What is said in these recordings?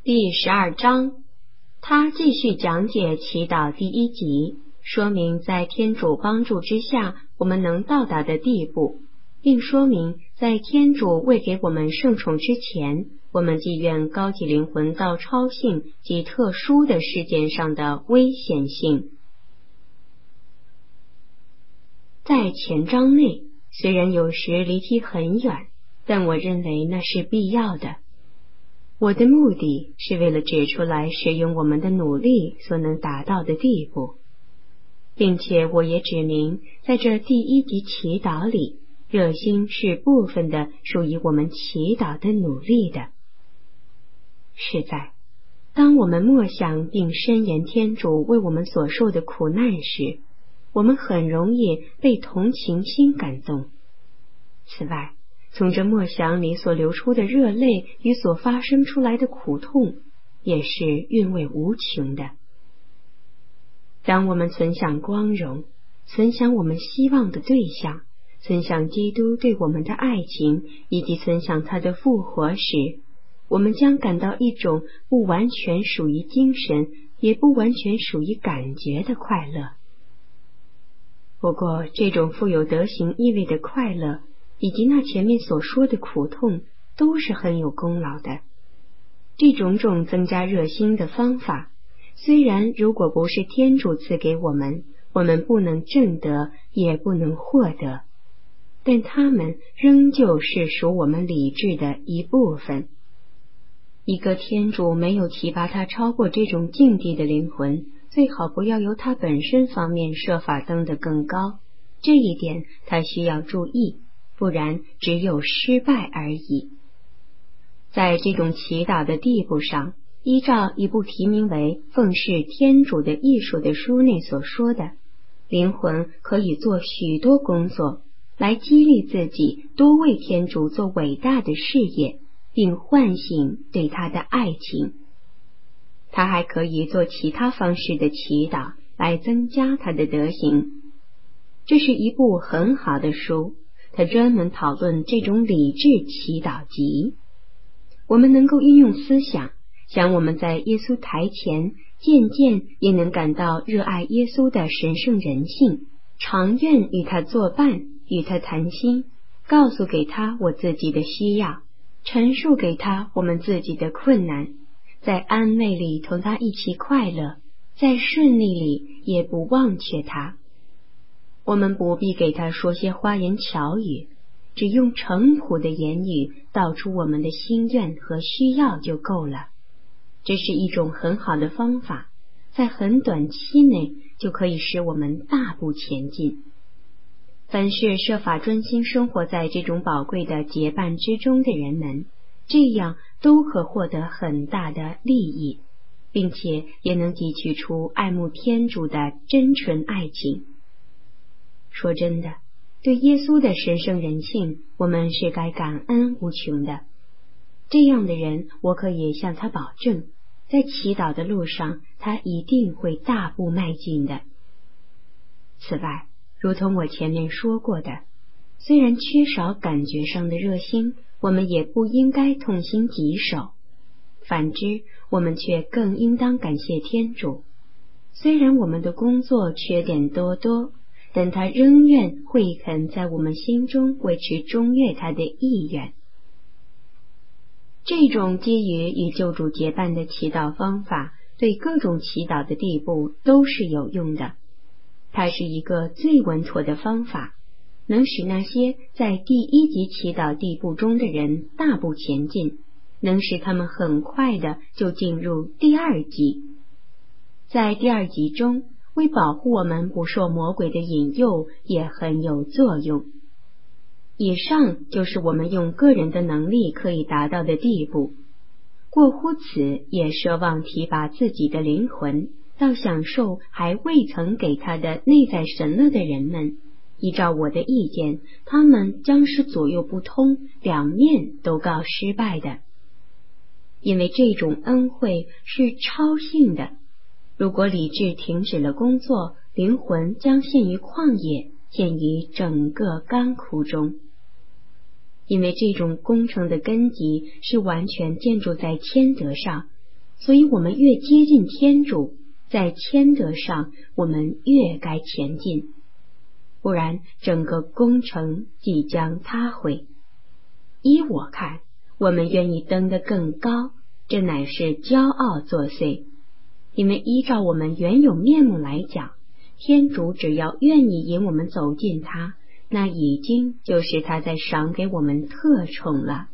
第12章，他继续讲解祈祷第1集，说明在天主帮助之下我们能到达的地步，并说明在天主未给我们圣宠之前，我们既愿高级灵魂到超性及特殊的事件上的危险性。在前章内，虽然有时离题很远，但我认为那是必要的。我的目的是为了指出来使用我们的努力所能达到的地步，并且我也指明在这第1集祈祷里，热心是部分的属于我们祈祷的努力的。是在当我们默想并深言天主为我们所受的苦难时，我们很容易被同情心感动。此外，从这默想里所流出的热泪与所发生出来的苦痛，也是韵味无穷的。当我们存想光荣，存想我们希望的对象，存想基督对我们的爱情，以及存想他的复活时，我们将感到一种不完全属于精神，也不完全属于感觉的快乐。不过，这种富有德行意味的快乐，以及那前面所说的苦痛，都是很有功劳的。这种种增加热心的方法，虽然如果不是天主赐给我们不能证得，也不能获得，但它们仍旧是属我们理智的一部分。一个天主没有提拔他超过这种境地的灵魂，最好不要由他本身方面设法登得更高，这一点他需要注意，不然只有失败而已。在这种祈祷的地步上，依照一部题名为《奉侍天主的艺术》的书内所说的，灵魂可以做许多工作，来激励自己多为天主做伟大的事业，并唤醒对他的爱情。他还可以做其他方式的祈祷，来增加他的德行。这是一部很好的书，他专门讨论这种理智祈祷集。我们能够运用思想，想我们在耶稣台前渐渐也能感到热爱耶稣的神圣人性，常愿与他作伴，与他谈心，告诉给他我自己的需要，陈述给他我们自己的困难，在安慰里同他一起快乐，在顺利里也不忘却他。我们不必给他说些花言巧语，只用诚朴的言语道出我们的心愿和需要就够了。这是一种很好的方法，在很短期内就可以使我们大步前进。凡是设法专心生活在这种宝贵的结伴之中的人们，这样都可获得很大的利益，并且也能汲取出爱慕天主的真纯爱情。说真的，对耶稣的神圣人性，我们是该感恩无穷的。这样的人，我可以向他保证，在祈祷的路上，他一定会大步迈进的。此外，如同我前面说过的，虽然缺少感觉上的热心，我们也不应该痛心疾首。反之，我们却更应当感谢天主。虽然我们的工作缺点多多，但他仍愿会肯在我们心中维持中悦他的意愿。这种基于与救主结伴的祈祷方法，对各种祈祷的地步都是有用的。它是一个最稳妥的方法，能使那些在第1级祈祷地步中的人大步前进，能使他们很快的就进入第2级。在第2级中，为保护我们不受魔鬼的引诱也很有作用。以上就是我们用个人的能力可以达到的地步，过乎此也奢望提拔自己的灵魂，到享受还未曾给他的内在神乐的人们。依照我的意见，他们将是左右不通，两面都告失败的。因为这种恩惠是超性的，如果理智停止了工作，灵魂将陷于旷野，陷于整个甘苦中。因为这种工程的根基是完全建筑在谦德上， 所以我们越接近天主，在谦德上我们越该前进，不然整个工程即将塌毁。依我看，我们愿意登得更高，这乃是骄傲作祟，因为依照我们原有面目来讲，天主只要愿意引我们走近他，那已经就是他在赏给我们特宠了。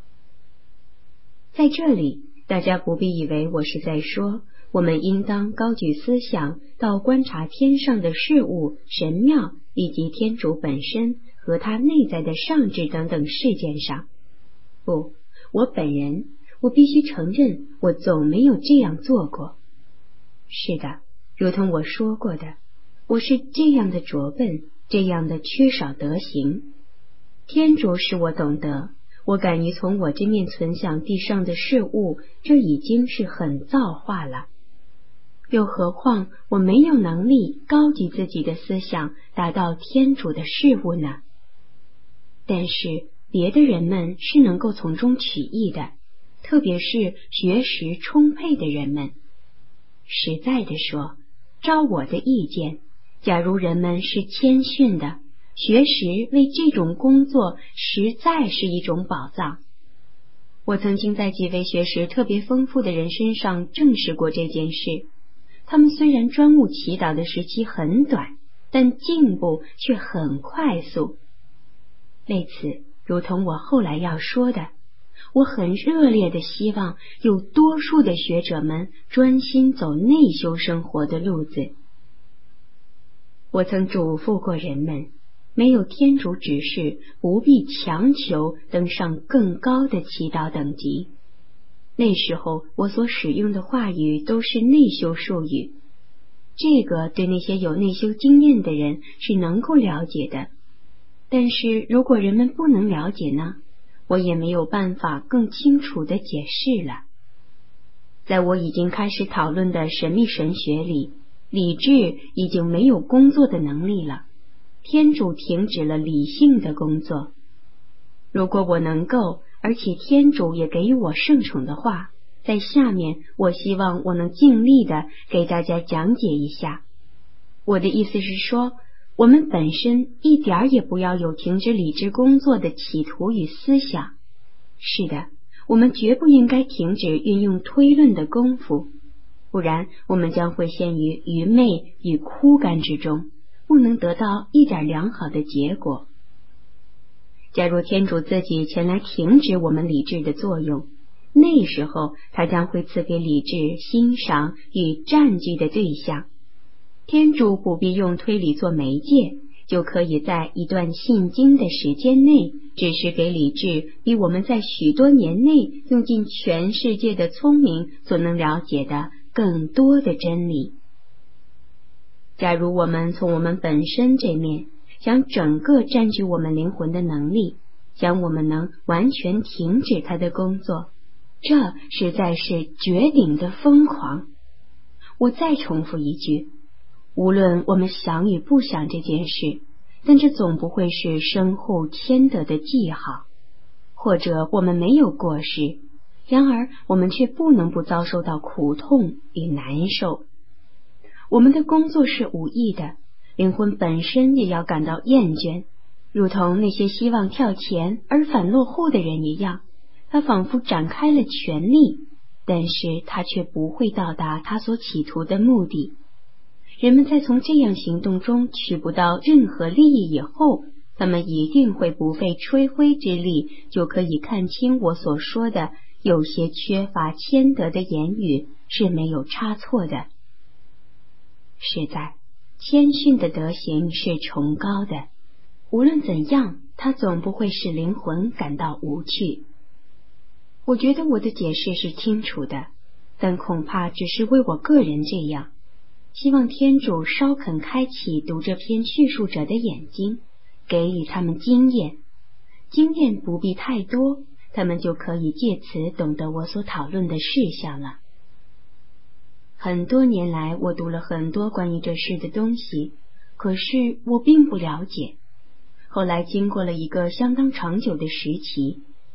在这里，大家不必以为我是在说，我们应当高举思想到观察天上的事物、神庙以及天主本身和他内在的上智等等事件上。不，我本人，我必须承认，我总没有这样做过。是的，如同我说过的，我是这样的拙笨，这样的缺少德行。天主使我懂得，我敢于从我这面存想地上的事物，这已经是很造化了。又何况我没有能力高举自己的思想达到天主的事物呢？但是别的人们是能够从中取益的，特别是学识充沛的人们。实在的说，照我的意见，假如人们是谦逊的，学识为这种工作实在是一种宝藏。我曾经在几位学识特别丰富的人身上证实过这件事。他们虽然专务祈祷的时期很短，但进步却很快速。为此，如同我后来要说的，我很热烈地希望有多数的学者们专心走内修生活的路子。我曾嘱咐过人们，没有天主指示，不必强求登上更高的祈祷等级。那时候我所使用的话语都是内修术语，这个对那些有内修经验的人是能够了解的。但是如果人们不能了解呢，我也没有办法更清楚地解释了。在我已经开始讨论的神秘神学里，理智已经没有工作的能力了，天主停止了理性的工作。如果我能够，而且天主也给予我圣宠的话，在下面我希望我能尽力的给大家讲解一下。我的意思是说，我们本身一点也不要有停止理智工作的企图与思想。是的，我们绝不应该停止运用推论的功夫，不然我们将会陷于愚昧与枯干之中，不能得到一点良好的结果。假如天主自己前来停止我们理智的作用，那时候他将会赐给理智欣赏与占据的对象。天主不必用推理做媒介，就可以在一段信经的时间内指示给理智比我们在许多年内用尽全世界的聪明所能了解的更多的真理。假如我们从我们本身这面想整个占据我们灵魂的能力，想我们能完全停止它的工作，这实在是绝顶的疯狂。我再重复一句，无论我们想与不想这件事，但这总不会是深厚谦德的记号。或者我们没有过失，然而我们却不能不遭受到苦痛与难受。我们的工作是无益的，灵魂本身也要感到厌倦，如同那些希望跳前而反落后的人一样。他仿佛展开了全力，但是他却不会到达他所企图的目的。人们在从这样行动中取不到任何利益以后，他们一定会不费吹灰之力就可以看清我所说的有些缺乏谦德的言语是没有差错的。是在谦逊的德行是崇高的，无论怎样，它总不会使灵魂感到无趣。我觉得我的解释是清楚的，但恐怕只是为我个人这样。希望天主稍肯开启读这篇叙述者的眼睛，给予他们经验。经验不必太多，他们就可以借此懂得我所讨论的事项了。很多年来，我读了很多关于这事的东西，可是我并不了解。后来经过了一个相当长久的时期，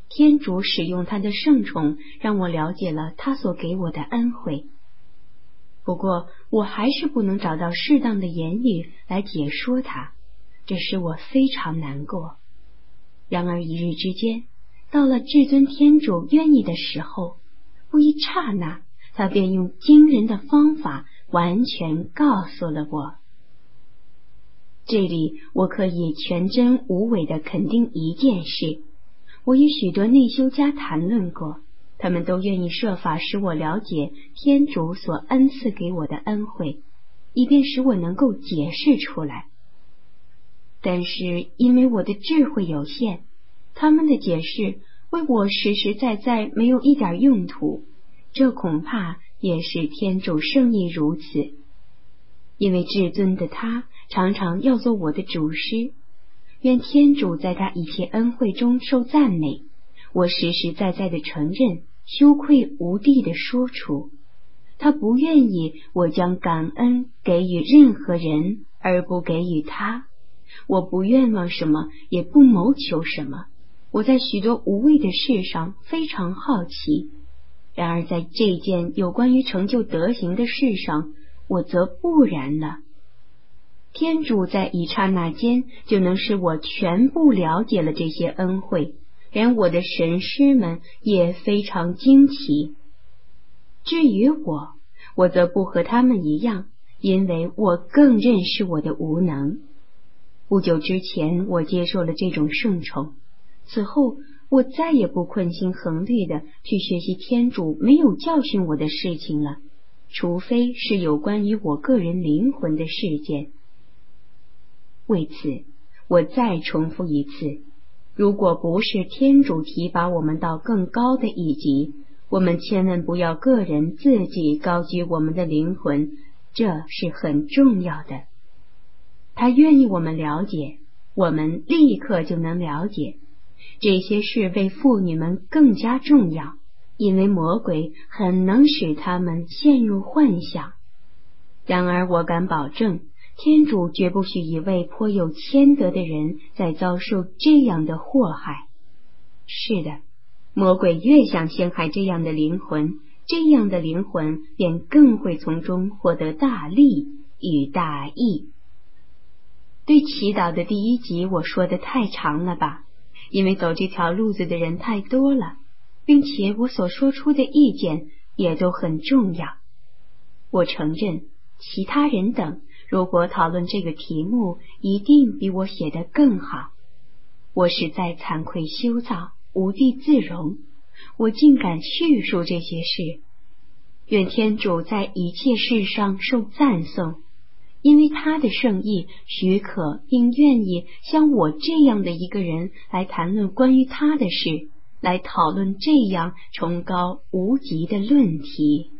天主使用他的圣宠，让我了解了他所给我的恩惠。不过，我还是不能找到适当的言语来解说它，这使我非常难过。然而一日之间，到了至尊天主愿意的时候，不一刹那，他便用惊人的方法完全告诉了我。这里我可以全真无伪地肯定一件事，我与许多内修家谈论过，他们都愿意设法使我了解天主所恩赐给我的恩惠，以便使我能够解释出来。但是因为我的智慧有限，他们的解释为我实实在在没有一点用途，这恐怕也是天主圣意如此。因为至尊的他常常要做我的主师，愿天主在他一切恩惠中受赞美，我实实在在地承认，羞愧无地地说出，他不愿意我将感恩给予任何人而不给予他。我不愿望什么，也不谋求什么。我在许多无谓的事上非常好奇，然而在这件有关于成就德行的事上，我则不然了。天主在一刹那间就能使我全部了解了这些恩惠，连我的神师们也非常惊奇。至于我则不和他们一样，因为我更认识我的无能。不久之前，我接受了这种圣宠，此后我再也不困心衡虑地去学习天主没有教训我的事情了，除非是有关于我个人灵魂的事件。为此，我再重复一次，如果不是天主提拔我们到更高的一级，我们千万不要个人自己高举我们的灵魂，这是很重要的。他愿意我们了解，我们立刻就能了解。这些事为妇女们更加重要，因为魔鬼很能使他们陷入幻想。然而我敢保证，天主绝不许一位颇有谦德的人再遭受这样的祸害。是的，魔鬼越想陷害这样的灵魂，这样的灵魂便更会从中获得大利与大益。对祈祷的第一集我说的太长了吧，因为走这条路子的人太多了，并且我所说出的意见也都很重要。我承认，其他人等如果讨论这个题目，一定比我写得更好。我实在惭愧羞躁，无地自容，我竟敢叙述这些事。愿天主在一切事上受赞颂，因为他的圣意许可并愿意像我这样的一个人来谈论关于他的事，来讨论这样崇高无极的论题。